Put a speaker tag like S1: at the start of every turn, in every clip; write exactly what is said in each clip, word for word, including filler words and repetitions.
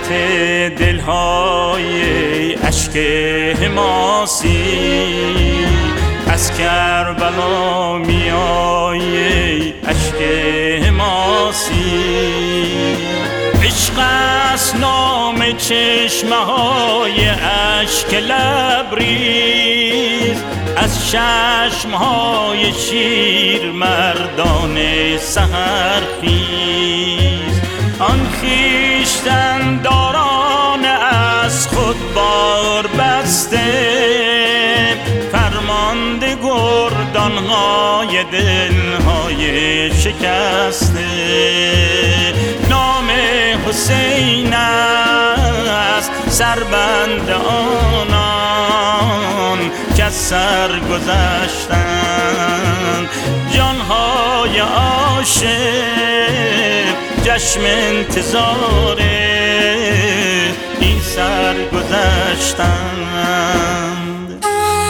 S1: حیرت دلهای اشک حماسی از کربلا میای اشک حماسی عشق است نام چشمه های اشک لبریز از چشم های شیر مردان سحرخیز آن خویشتن داران از خود بار بسته فرمانده گردان های دلهای شکسته نام حسین است سربند آنان که از سر گذشتند جانهای عاشق چشم انتظار این سر گذشتند.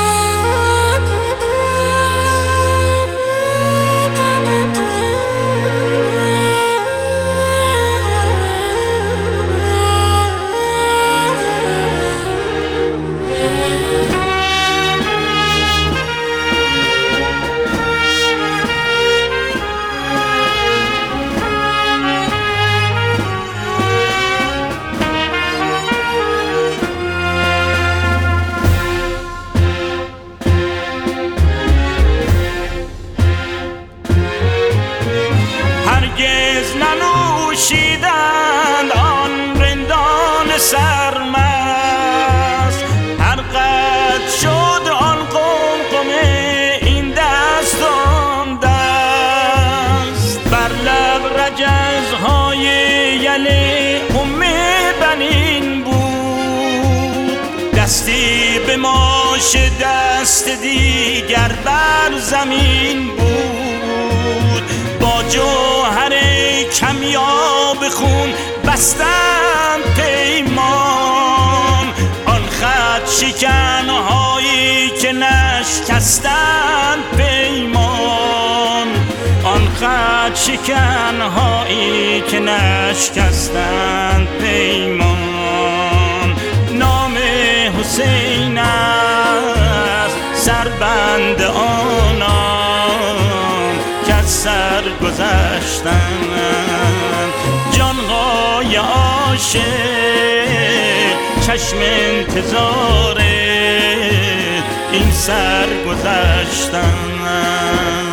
S1: ننوشیدند آن رندان سرمست هر قد شد آن قمقمه این دست آن دست بر لب رجزهای یل ام بنین بود دستی به ماش دست دیگر بر زمین بود با جوهر کمیاب خون بستند پیمان آن خط شکنهایی که نشکستند پیمان آن خط شکنهایی که نشکستند پیمان نام حسین است سربند آنان که از سر گذشتند جانهای عاشق چشم انتظار این سر گذشتند.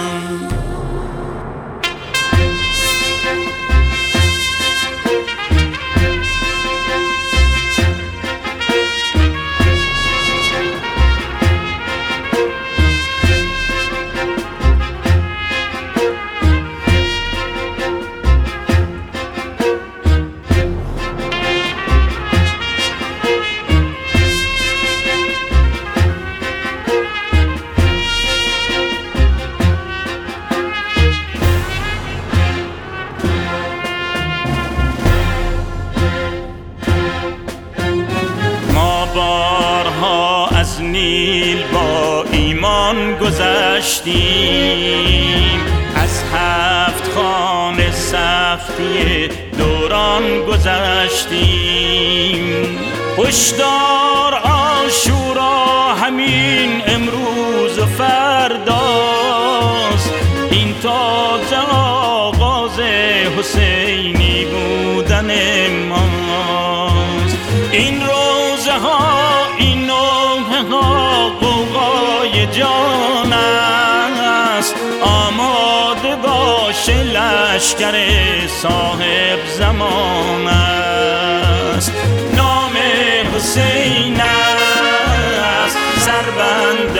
S1: بارها از نیل با ایمان گذشتیم از هفت خانه سختی دوران گذشتیم هشدار عاشورا همین امروز و فرداست این تازه آغاز حسینی بودن ماست این روزه ها این نوحه ها قوقای جان است آماده باش لشکر صاحب زمان است نام حسین است سربند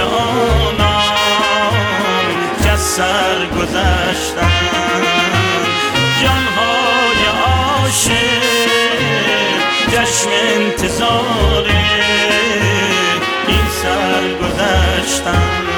S1: آنان که از سر گذشتند جانهای عاشق چشم انتظار این سر گذشتند